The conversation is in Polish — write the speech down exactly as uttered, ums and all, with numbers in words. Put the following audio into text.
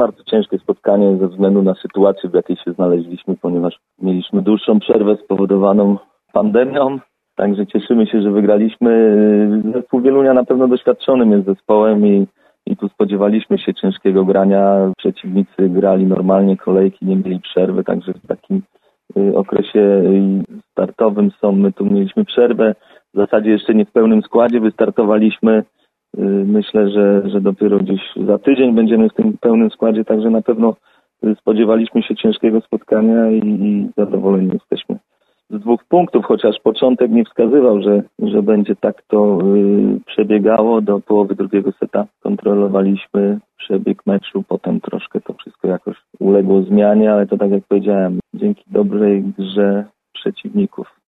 bardzo ciężkie spotkanie ze względu na sytuację, w jakiej się znaleźliśmy, ponieważ mieliśmy dłuższą przerwę spowodowaną pandemią. Także cieszymy się, że wygraliśmy. Zespół Wielunia na pewno doświadczonym jest zespołem i, i tu spodziewaliśmy się ciężkiego grania. Przeciwnicy grali normalnie, kolejki, nie mieli przerwy, także w takim okresie startowym są, my tu mieliśmy przerwę. W zasadzie jeszcze nie w pełnym składzie wystartowaliśmy. Myślę, że, że dopiero gdzieś za tydzień będziemy w tym pełnym składzie, także na pewno spodziewaliśmy się ciężkiego spotkania i, i zadowoleni jesteśmy z dwóch punktów, chociaż początek nie wskazywał, że, że będzie tak to y, przebiegało. Do połowy drugiego seta kontrolowaliśmy przebieg meczu, potem troszkę to wszystko jakoś uległo zmianie, ale to tak jak powiedziałem, dzięki dobrej grze przeciwników